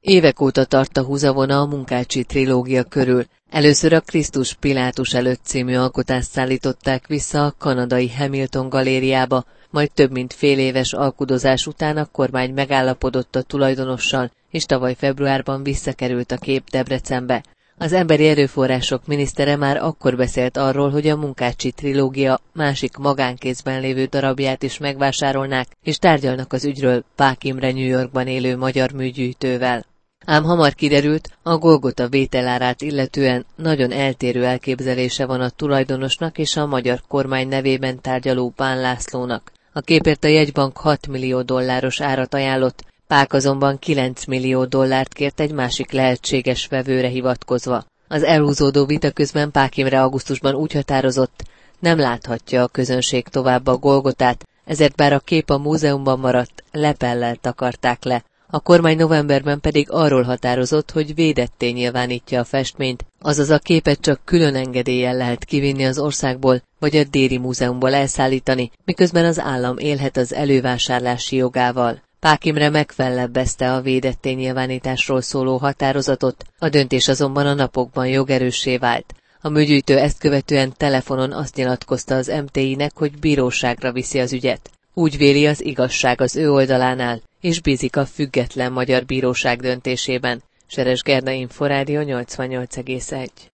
Évek óta tart a húzavona a Munkácsi trilógia körül. Először a Krisztus Pilátus előtt című alkotást szállították vissza a kanadai Hamilton galériába, majd több mint fél éves alkudozás után a kormány megállapodott a tulajdonossal, és tavaly februárban visszakerült a kép Debrecenbe. Az emberi erőforrások minisztere már akkor beszélt arról, hogy a Munkácsi trilógia másik magánkézben lévő darabját is megvásárolnák, és tárgyalnak az ügyről Pák Imre New Yorkban élő magyar műgyűjtővel. Ám hamar kiderült, a Golgota vételárát illetően nagyon eltérő elképzelése van a tulajdonosnak és a magyar kormány nevében tárgyaló Bán Lászlónak. A képért a jegybank $6 millió árat ajánlott, Pák azonban $9 millió kért egy másik lehetséges vevőre hivatkozva. Az elhúzódó vita közben Pák Imre augusztusban úgy határozott, nem láthatja a közönség tovább a Golgotát, ezért bár a kép a múzeumban maradt, lepellel takarták le. A kormány novemberben pedig arról határozott, hogy védetté nyilvánítja a festményt, azaz a képet csak külön engedéllyel lehet kivinni az országból, vagy a Déri Múzeumból elszállítani, miközben az állam élhet az elővásárlási jogával. Pák Imre megfellebbezte a védetté nyilvánításról szóló határozatot, a döntés azonban a napokban jogerőssé vált. A műgyűjtő ezt követően telefonon azt nyilatkozta az MTI-nek, hogy bíróságra viszi az ügyet. Úgy véli, az igazság az ő oldalánál, és bízik a független magyar bíróság döntésében. Seres Gerda, Inforádió 88,1.